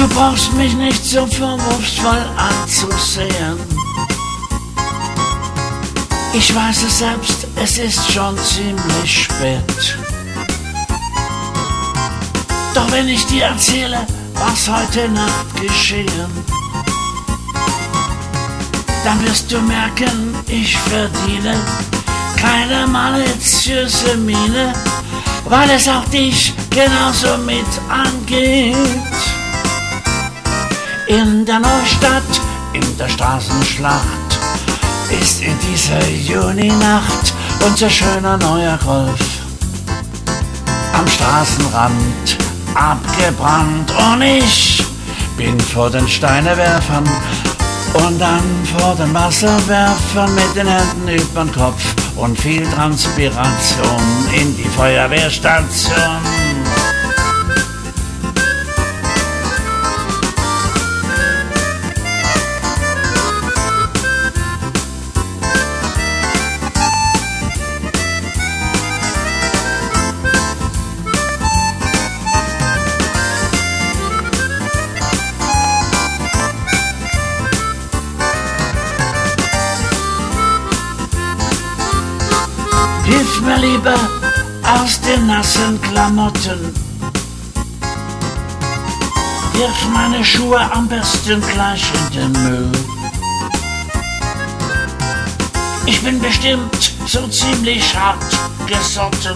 Du brauchst mich nicht so vorwurfsvoll anzusehen. Ich weiß es selbst, es ist schon ziemlich spät. Doch wenn ich dir erzähle, was heute Nacht geschehen, dann wirst du merken, ich verdiene keine maliziöse Miene, weil es auch dich genauso mit angeht. In der Neustadt, in der Straßenschlacht, ist in dieser Juninacht unser schöner neuer Golf am Straßenrand abgebrannt. Und ich bin vor den Steinewerfern und dann vor den Wasserwerfern mit den Händen übern Kopf und viel Transpiration in die Feuerwehrstation. Hilf mir lieber aus den nassen Klamotten. Wirf meine Schuhe am besten gleich in den Müll. Ich bin bestimmt so ziemlich hart gesotten.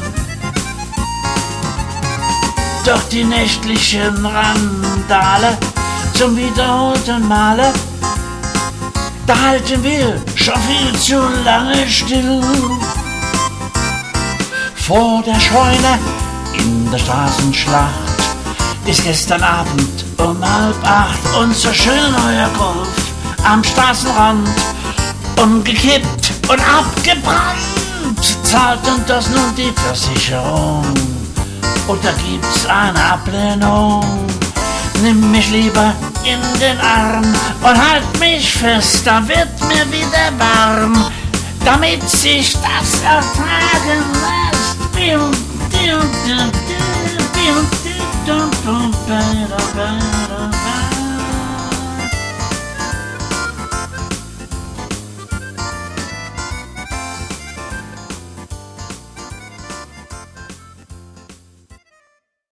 Doch die nächtlichen Randale zum wiederholten Male, da halten wir schon viel zu lange still. Vor der Scheune in der Straßenschlacht ist gestern Abend um 7:30 unser schöner neuer Golf am Straßenrand umgekippt und abgebrannt. Zahlt uns das nun die Versicherung oder gibt's eine Ablehnung? Nimm mich lieber in den Arm und halt mich fest, da wird mir wieder warm, damit sich das ertragen lässt.